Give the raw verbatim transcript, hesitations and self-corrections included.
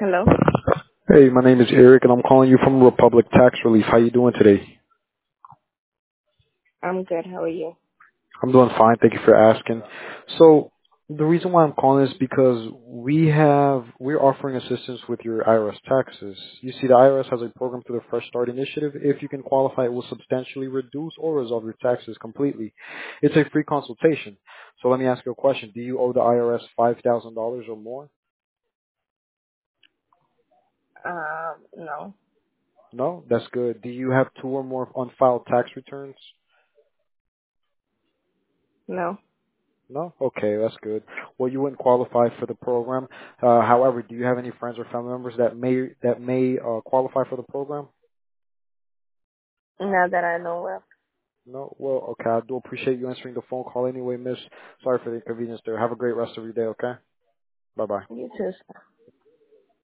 Hello. Hey, my name is Eric, and I'm calling you from Republic Tax Relief. How you doing today? I'm good. How are you? I'm doing fine. Thank you for asking. So the reason why I'm calling is because we have we're offering assistance with your I R S taxes. You see, the I R S has a program through the Fresh Start Initiative. If you can qualify, it will substantially reduce or resolve your taxes completely. It's a free consultation. So let me ask you a question: Do you owe the I R S five thousand dollars or more? Um, no, No, that's good. Do you have two or more unfiled tax returns? no, No? Okay, that's good. Well, you wouldn't qualify for the program. Uh, however, do you have any friends or family members that may that may uh, qualify for the program? not that I know of. No? Well, okay. I do appreciate you answering the phone call anyway, miss. Sorry for the inconvenience there. Have a great rest of your day, okay? Bye-bye. You too.